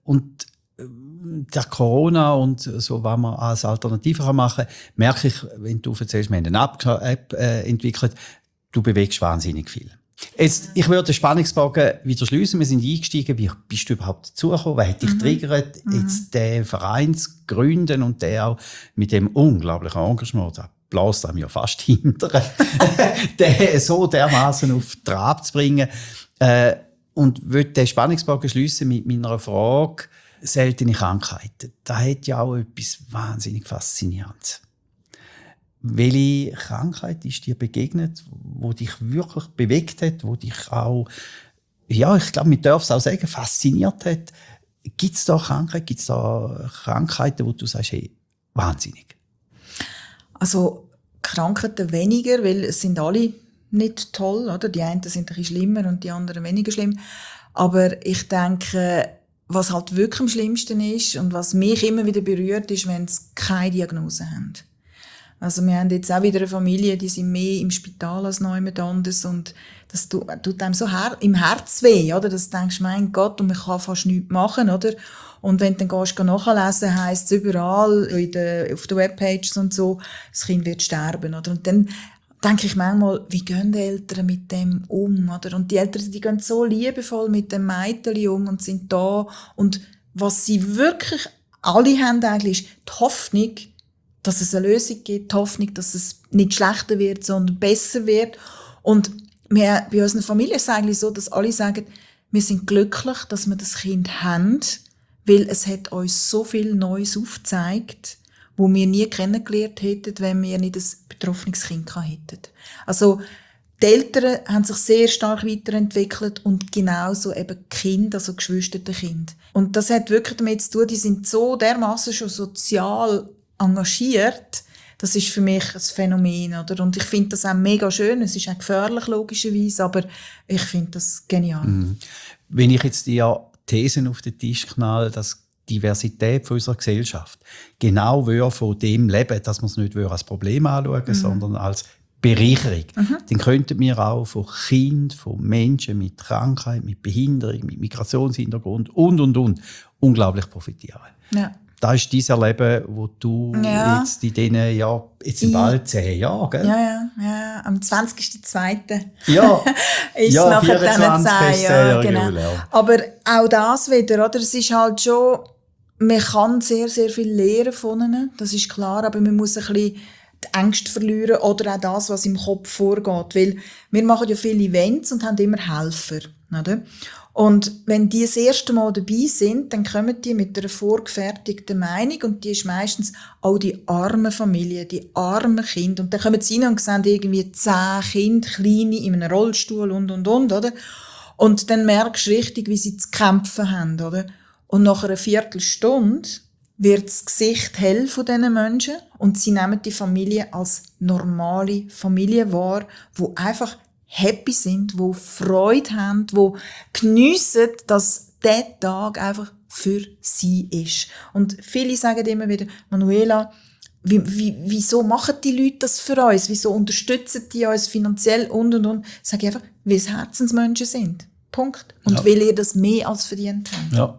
[SPEAKER 2] und der Corona und so, was man als Alternative machen kann, merke ich, wenn du erzählst, wir haben eine App äh, entwickelt, du bewegst wahnsinnig viel. Jetzt, ich würde den Spannungsbogen wieder schliessen. Wir sind eingestiegen. Wie bist du überhaupt dazugekommen? Was hat dich triggert, mhm. jetzt den Verein zu gründen und den auch mit dem unglaublichen Engagement, da bläst einem ja fast hinter, den so dermaßen auf die Trab zu bringen. Äh, und würde den Spannungsbogen schliessen mit meiner Frage, seltene Krankheiten. Das hat ja auch etwas wahnsinnig Faszinierendes. Welche Krankheit ist dir begegnet, wo dich wirklich bewegt hat, wo dich auch, ja, ich glaube, man darf es auch sagen, fasziniert hat? Gibt es da Krankheiten, gibt es da Krankheiten, wo du sagst, hey, wahnsinnig?
[SPEAKER 1] Also Krankheiten weniger, weil es sind alle nicht toll, oder? Die einen sind ein bisschen schlimmer und die anderen weniger schlimm. Aber ich denke, was halt wirklich am schlimmsten ist und was mich immer wieder berührt, ist, wenn sie keine Diagnose haben. Also wir haben jetzt auch wieder eine Familie, die sind mehr im Spital als noch jemand anderes und das tut, tut einem so her- im Herz weh, oder? Dass du denkst, mein Gott, und man kann fast nichts machen, oder? Und wenn du dann gehst, nachlesen, heisst es überall, in der, auf den Webpages und so, das Kind wird sterben, oder? Und dann denke ich manchmal, wie gehen die Eltern mit dem um, oder? Und die Eltern, die gehen so liebevoll mit dem Mädchen um und sind da. Und was sie wirklich alle haben eigentlich, ist die Hoffnung, dass es eine Lösung gibt, die Hoffnung, dass es nicht schlechter wird, sondern besser wird. Und wir, bei unserer Familie ist es eigentlich so, dass alle sagen, wir sind glücklich, dass wir das Kind haben, weil es hat uns so viel Neues aufgezeigt, wo wir nie kennengelernt hätten, wenn wir nicht ein betroffenes Kind hätten. Also, die Eltern haben sich sehr stark weiterentwickelt und genauso eben die Kinder, also geschwisterte Kinder. Und das hat wirklich damit zu tun, die sind so dermaßen schon sozial engagiert. Das ist für mich ein Phänomen, oder? Und ich finde das auch mega schön. Es ist auch gefährlich, logischerweise, aber ich finde das genial.
[SPEAKER 2] Mhm. Wenn ich jetzt die Thesen auf den Tisch knall, dass Diversität von unserer Gesellschaft genau würde von dem leben, dass wir es nicht als Problem anschauen, mhm. sondern als Bereicherung. Mhm. Dann könnten wir auch von Kindern, von Menschen mit Krankheit, mit Behinderung, mit Migrationshintergrund und, und, und unglaublich profitieren.
[SPEAKER 1] Ja.
[SPEAKER 2] Das ist dein Erleben, wo du ja. jetzt in diesen, ja, jetzt in bald zehn Jahren, gell?
[SPEAKER 1] Ja, ja, ja. Am zwanzigsten zweiten
[SPEAKER 2] Ja,
[SPEAKER 1] ist
[SPEAKER 2] ja,
[SPEAKER 1] nachher dann zehn Jahre. Genau.
[SPEAKER 2] Ja.
[SPEAKER 1] Aber auch das wieder, oder? Es ist halt schon, man kann sehr, sehr viel lernen von ihnen, das ist klar, aber man muss ein bisschen die Ängste verlieren oder auch das, was im Kopf vorgeht. Weil wir machen ja viele Events und haben immer Helfer, oder? Und wenn die das erste Mal dabei sind, dann kommen die mit einer vorgefertigten Meinung und die ist meistens auch die armen Familien, die armen Kinder. Und dann kommen sie rein und sehen irgendwie zehn Kinder, kleine, in einem Rollstuhl und, und, und, oder? Und dann merkst du richtig, wie sie zu kämpfen haben, oder? Und nach einer Viertelstunde wird das Gesicht hell von diesen Menschen und sie nehmen die Familie als normale Familie wahr, wo einfach happy sind, die Freude haben, die geniessen, dass dieser Tag einfach für sie ist. Und viele sagen immer wieder, Manuela, wie, wie, wieso machen die Leute das für uns? Wieso unterstützen die uns finanziell und, und, und? Sage ich einfach, weil es Herzensmenschen sind. Punkt. Und ja. weil ihr das mehr als verdient habt.
[SPEAKER 2] Ja.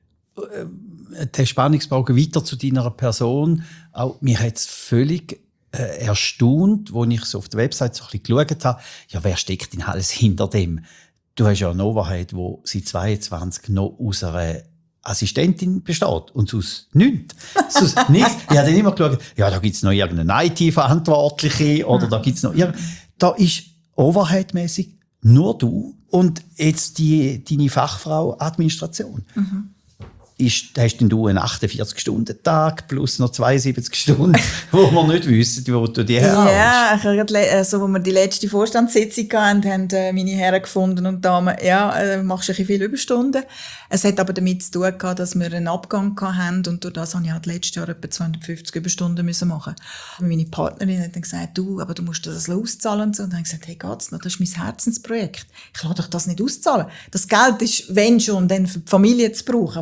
[SPEAKER 2] Der Spannungsbogen weiter zu deiner Person, auch mich hat es völlig äh, erstaunt, als ich so auf der Website so ein bisschen geschaut habe, ja, wer steckt denn alles hinter dem? Du hast ja eine Wahrheit, die seit zweiundzwanzig noch aus einer Assistentin besteht und sonst nichts. Sonst nichts. Ich habe dann immer geschaut, ja, da gibt es noch irgendeine I T-Verantwortliche oder da gibt es noch irgend... Da ist overheadmäßig nur du und jetzt die, deine Fachfrau Administration. Mhm. Ist, hast denn du einen achtundvierzig-Stunden-Tag plus noch zweiundsiebzig Stunden, wo wir nicht wissen, wo du die her hast?
[SPEAKER 1] Ja, ich habe gerade, also, als wir die letzte Vorstandssitzung hatten, haben äh, meine Herren gefunden und Damen, ja, äh, machst du ein bisschen viele Überstunden. Es hat aber damit zu tun gehabt, dass wir einen Abgang hatten und durch das habe ich halt letztes Jahr etwa zweihundertfünfzig Überstunden müssen machen. Und meine Partnerin hat dann gesagt, du, aber du musst das auszahlen und so. Und dann habe ich gesagt, hey, geht's noch? Das ist mein Herzensprojekt. Ich kann doch das nicht auszahlen. Das Geld ist, wenn schon, dann für die Familie zu brauchen, aber nicht für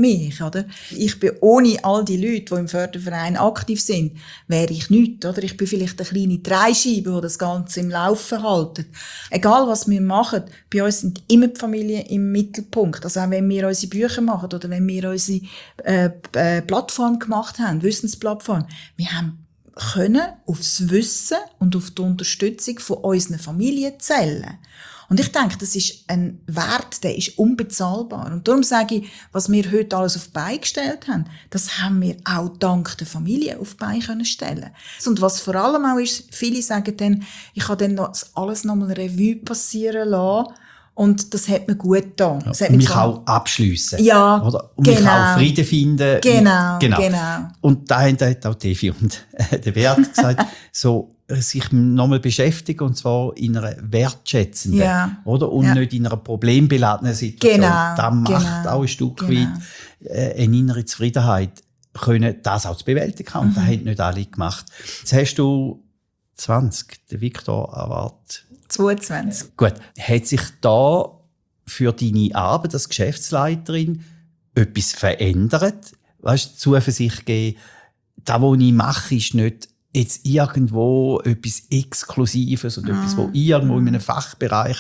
[SPEAKER 1] mich, oder? Ich bin ohne all die Leute, die im Förderverein aktiv sind, wäre ich nichts, oder? Ich bin vielleicht eine kleine Dreischeibe, die das Ganze im Laufen halten. Egal, was wir machen, bei uns sind immer die Familien im Mittelpunkt. Also auch wenn wir unsere Bücher machen oder wenn wir unsere äh, äh, Plattform gemacht haben, Wissensplattform, wir haben können aufs Wissen und auf die Unterstützung von unseren Familien zählen. Und ich denke, das ist ein Wert, der ist unbezahlbar. Und darum sage ich, was wir heute alles auf die Beine gestellt haben, das haben wir auch dank der Familie auf die Beine können stellen. Und was vor allem auch ist, viele sagen dann, ich habe dann noch alles nochmal Revue passieren lassen. Und das hat mir gut getan.
[SPEAKER 2] Ja, und mich auch abschliessen.
[SPEAKER 1] Ja,
[SPEAKER 2] oder? Und
[SPEAKER 1] genau.
[SPEAKER 2] mich auch Frieden finden.
[SPEAKER 1] Genau, genau. genau.
[SPEAKER 2] Und da hat auch Devi und äh, der Wert gesagt, so, sich nochmal beschäftigen, und zwar in einer wertschätzenden,
[SPEAKER 1] ja.
[SPEAKER 2] oder? Und
[SPEAKER 1] ja.
[SPEAKER 2] nicht in einer problembeladenen Situation.
[SPEAKER 1] Genau,
[SPEAKER 2] Das macht
[SPEAKER 1] genau,
[SPEAKER 2] auch ein Stück
[SPEAKER 1] genau.
[SPEAKER 2] weit äh, eine innere Zufriedenheit, können das auch zu bewältigen haben. Mhm. Das haben nicht alle gemacht. Jetzt hast du zwanzig, der Viktor erwartet.
[SPEAKER 1] zweiundzwanzig.
[SPEAKER 2] Gut. Hat sich da für deine Arbeit als Geschäftsleiterin etwas verändert? Weißt du, Zuversicht geben, das, was ich mache, ist nicht jetzt irgendwo etwas Exklusives oder mm. etwas, was irgendwo in einem Fachbereich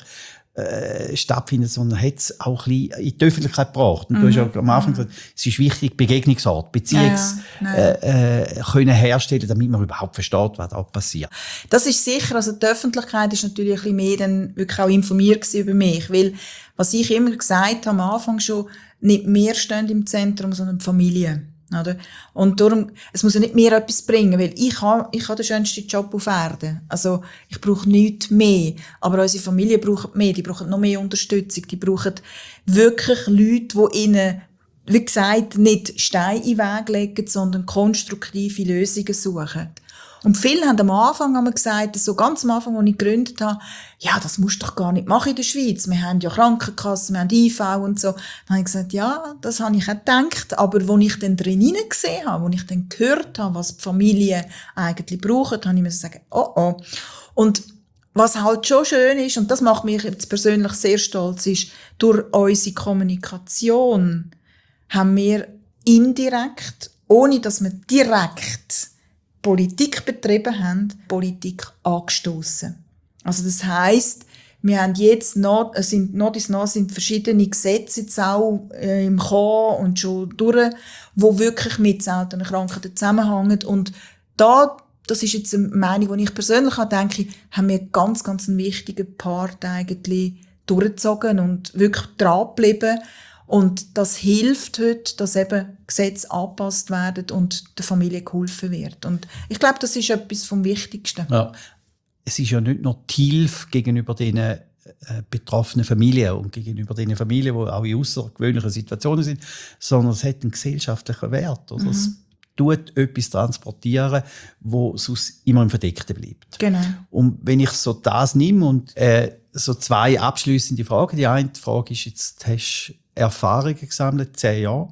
[SPEAKER 2] äh, stattfindet, sondern hat es auch ein bisschen in die Öffentlichkeit gebracht. Und mm. du hast ja am Anfang gesagt, es ist wichtig, Begegnungsort, Beziehungs ja, ja. Äh, äh, können herstellen, damit man überhaupt versteht, was da passiert.
[SPEAKER 1] Das ist sicher, also die Öffentlichkeit ist natürlich ein bisschen mehr dann wirklich auch informiert über mich, weil, was ich immer gesagt habe, am Anfang schon, nicht wir stehen im Zentrum, sondern die Familie. Oder? Und darum, es muss ja nicht mir etwas bringen, weil ich habe, ich habe den schönsten Job auf Erden. Also, ich brauche nichts mehr. Aber unsere Familie braucht mehr. Die brauchen noch mehr Unterstützung. Die brauchen wirklich Leute, die ihnen, wie gesagt, nicht Steine in den Weg legen, sondern konstruktive Lösungen suchen. Und viele haben am Anfang haben gesagt, so ganz am Anfang, als ich gegründet habe, ja, das musst du doch gar nicht machen in der Schweiz. Wir haben ja Krankenkassen, wir haben I V und so. Dann habe ich gesagt, ja, das habe ich auch gedacht. Aber als ich dann drin hineingesehen habe, als ich dann gehört habe, was die Familie eigentlich braucht, habe ich mir gesagt, oh oh. Und was halt schon schön ist, und das macht mich jetzt persönlich sehr stolz, ist, durch unsere Kommunikation haben wir indirekt, ohne dass wir direkt Politik betrieben haben, Politik angestoßen. Also das heisst, wir haben jetzt noch, es sind, noch ins noch sind verschiedene Gesetze jetzt auch äh, im Kommen und schon durch, wo wirklich mit seltenen Krankheiten zusammenhängen. Und da, das ist jetzt eine Meinung, die ich persönlich auch denke, haben wir ganz, ganz einen wichtigen Part eigentlich durchgezogen und wirklich dran geblieben. Und das hilft heute, dass eben Gesetze angepasst werden und der Familie geholfen wird. Und ich glaube, das ist etwas vom Wichtigsten.
[SPEAKER 2] Ja. Es ist ja nicht nur die Hilfe gegenüber den äh, betroffenen Familien und gegenüber den Familien, die auch in außergewöhnlichen Situationen sind, sondern es hat einen gesellschaftlichen Wert. Oder? Mhm. Es tut etwas transportieren, wo sonst immer im Verdeckten bleibt.
[SPEAKER 1] Genau.
[SPEAKER 2] Und wenn ich so das nehme und äh, so zwei abschliessende Fragen. Die eine Frage ist jetzt, hast du Erfahrungen gesammelt, zehn Jahre.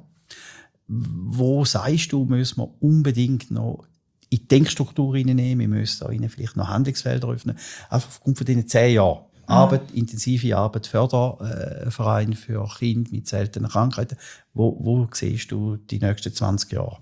[SPEAKER 2] Wo sagst du, müssen wir unbedingt noch in die Denkstruktur hineinnehmen, wir müssen da ihnen vielleicht noch Handlungsfelder öffnen, einfach aufgrund von diesen zehn Jahren. Mhm. Arbeit, intensive Arbeit, Förderverein für Kinder mit seltenen Krankheiten. Wo, wo siehst du die nächsten zwanzig Jahre?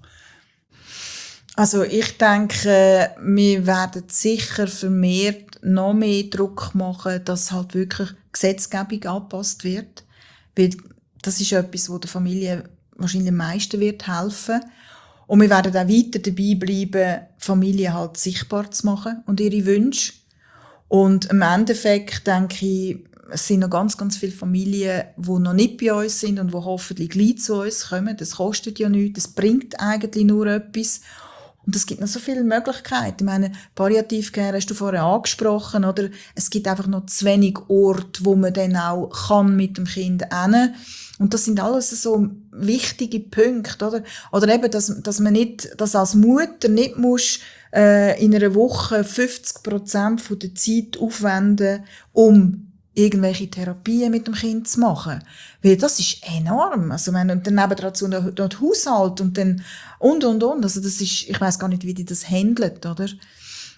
[SPEAKER 1] Also ich denke, wir werden sicher vermehrt noch mehr Druck machen, dass halt wirklich Gesetzgebung angepasst wird. Weil das ist etwas, was der Familie wahrscheinlich am meisten wird helfen. Und wir werden auch weiter dabei bleiben, Familie halt sichtbar zu machen und ihre Wünsche. Und im Endeffekt denke ich, es sind noch ganz, ganz viele Familien, die noch nicht bei uns sind und die hoffentlich gleich zu uns kommen. Das kostet ja nichts, das bringt eigentlich nur etwas. Und es gibt noch so viele Möglichkeiten. Ich meine, Palliativcare hast du vorher angesprochen, oder? Es gibt einfach noch zu wenig Orte, wo man dann auch kann mit dem Kind hin. Und das sind alles so wichtige Punkte, oder? Oder eben, dass, dass man nicht, dass als Mutter nicht muss, äh, in einer Woche fünfzig Prozent von der Zeit aufwenden, um irgendwelche Therapien mit dem Kind zu machen. Weil das ist enorm. Also, wenn, und dann neben dazu noch, noch Haushalt und dann, und, und, und. Also, das ist, ich weiss gar nicht, wie die das handelt, oder?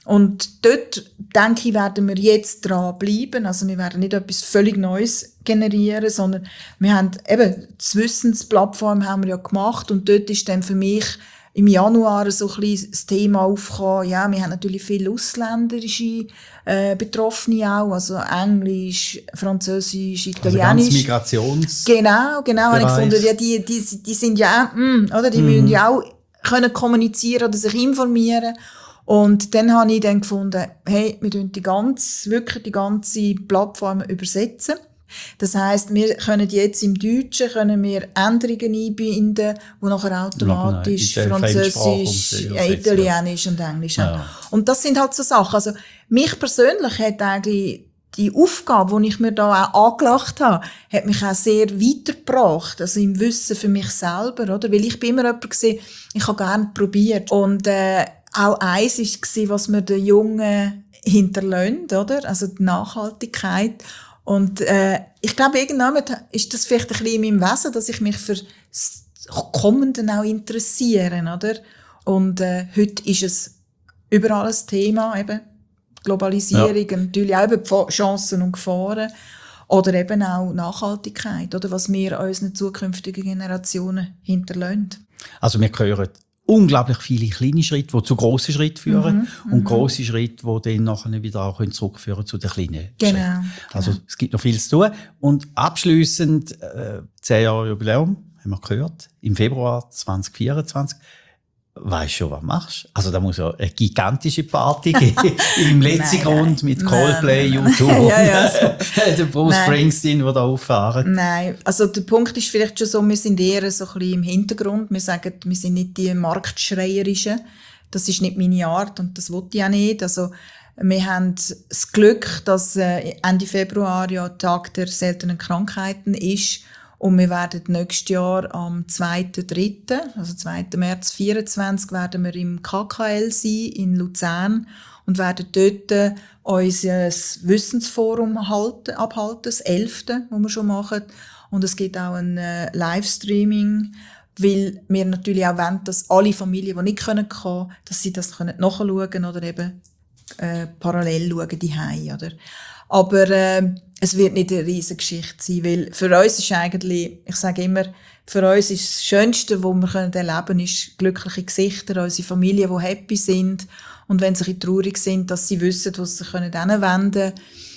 [SPEAKER 1] Und dort, denke ich, werden wir jetzt dran bleiben. Also wir werden nicht etwas völlig Neues generieren, sondern wir haben eben die Wissensplattform haben wir ja gemacht und dort ist dann für mich im Januar so ein bisschen das Thema aufgekommen. Ja, wir haben natürlich viele ausländische äh, Betroffene auch, also Englisch, Französisch, Italienisch.
[SPEAKER 2] Also ganz Migrations-
[SPEAKER 1] Genau, genau. Habe ich gefunden, ja, die, die, die sind ja auch, mm, oder? Die mm. müssen ja auch können kommunizieren oder sich informieren. Und dann habe ich dann gefunden, hey, wir tun die ganze, wirklich die ganze Plattform übersetzen. Das heisst, wir können jetzt im Deutschen können wir Änderungen einbinden, die nachher automatisch
[SPEAKER 2] Nein,
[SPEAKER 1] Französisch, äh, Italienisch und Englisch haben. Ja. Und das sind halt so Sachen. Also, mich persönlich hat eigentlich die Aufgabe, die ich mir da auch angelacht habe, hat mich auch sehr weitergebracht. Also im Wissen für mich selber, oder? Weil ich bin immer jemand gewesen, ich habe gerne probiert. Und, äh, auch eins war, was wir den Jungen hinterlassen, oder? Also die Nachhaltigkeit. Und äh, ich glaube, irgendwann ist das vielleicht ein bisschen in meinem Wesen, dass ich mich für das Kommende auch interessiere, oder? Und äh, heute ist es überall ein Thema, eben Globalisierung, ja. Natürlich auch über Chancen und Gefahren oder eben auch Nachhaltigkeit, oder was wir unseren zukünftigen Generationen hinterlassen.
[SPEAKER 2] Also wir hören unglaublich viele kleine Schritte, die zu grossen Schritten führen mhm, und grosse Schritte, die dann nachher wieder auch zurückführen zu den kleinen
[SPEAKER 1] genau,
[SPEAKER 2] Schritten. Also
[SPEAKER 1] genau.
[SPEAKER 2] Es gibt noch viel zu tun. Und abschliessend äh, zehn Jahre Jubiläum, haben wir gehört, im Februar zwanzig vierundzwanzig. Weißt du schon, was du machst? Also da muss ja eine gigantische Party geben, im letzten nein, Grund mit Coldplay, U zwei, ja, ja, so. Der Bruce nein. Springsteen, der da auffahren.
[SPEAKER 1] Nein, also der Punkt ist vielleicht schon so, wir sind eher so ein bisschen im Hintergrund. Wir sagen, wir sind nicht die Marktschreierischen. Das ist nicht meine Art und das wollte ich auch nicht. Also wir haben das Glück, dass Ende Februar ja Tag der seltenen Krankheiten ist. Und wir werden nächstes Jahr am zweiten dritten, also zweiten März vierundzwanzig, werden wir im K K L sein, in Luzern, und werden dort unser Wissensforum halten, abhalten, das elfte, das wir schon machen. Und es gibt auch ein äh, Livestreaming, weil wir natürlich auch wollen, dass alle Familien, die nicht kommen können, dass sie das nachschauen können oder eben äh, parallel schauen, die Hause, oder? Aber äh, es wird nicht eine riesige Geschichte sein, weil für uns ist eigentlich, ich sage immer, für uns ist das Schönste, was wir erleben können, ist glückliche Gesichter, unsere Familien, die happy sind und wenn sie traurig sind, dass sie wissen, wo sie sich hinwenden können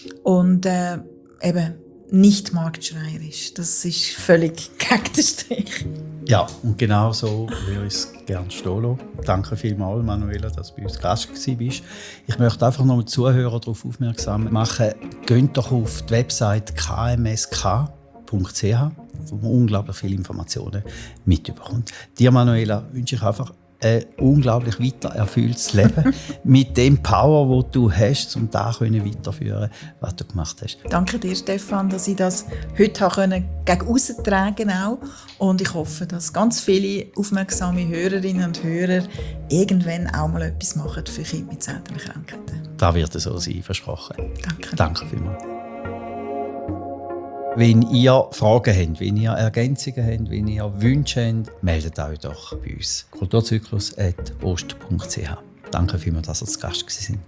[SPEAKER 1] und äh, eben nicht marktschreierisch. Das ist völlig gegen den Strich.
[SPEAKER 2] Ja, und genau so würde ich es gerne stehen lassen. Danke vielmals, Manuela, dass du bei uns Gast warst. Ich möchte einfach noch die Zuhörer darauf aufmerksam machen, geht doch auf die Website k m s k punkt c h, wo man unglaublich viele Informationen mitbekommt. Dir, Manuela, wünsche ich einfach ein unglaublich weiter erfülltes Leben mit dem Power, das du hast, um das weiterführen, was du gemacht hast.
[SPEAKER 1] Danke dir, Stefan, dass ich das heute gegen aussen tragen konnte. Und ich hoffe, dass ganz viele aufmerksame Hörerinnen und Hörer irgendwann auch mal etwas machen für Kinder mit seltenen Krankheiten.
[SPEAKER 2] Das wird so sein, versprochen.
[SPEAKER 1] Danke.
[SPEAKER 2] Danke vielmals. Wenn ihr Fragen habt, wenn ihr Ergänzungen habt, wenn ihr Wünsche habt, meldet euch doch bei uns. kulturzyklus at ost punkt c h. Danke vielmals, dass ihr zu Gast sind.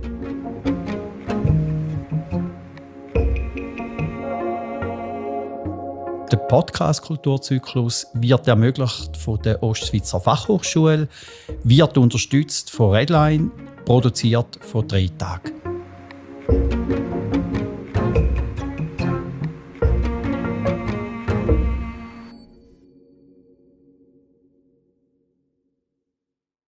[SPEAKER 2] Der Podcast Kulturzyklus wird ermöglicht von der Ostschweizer Fachhochschule, wird unterstützt von Redline, produziert von drei Tagen.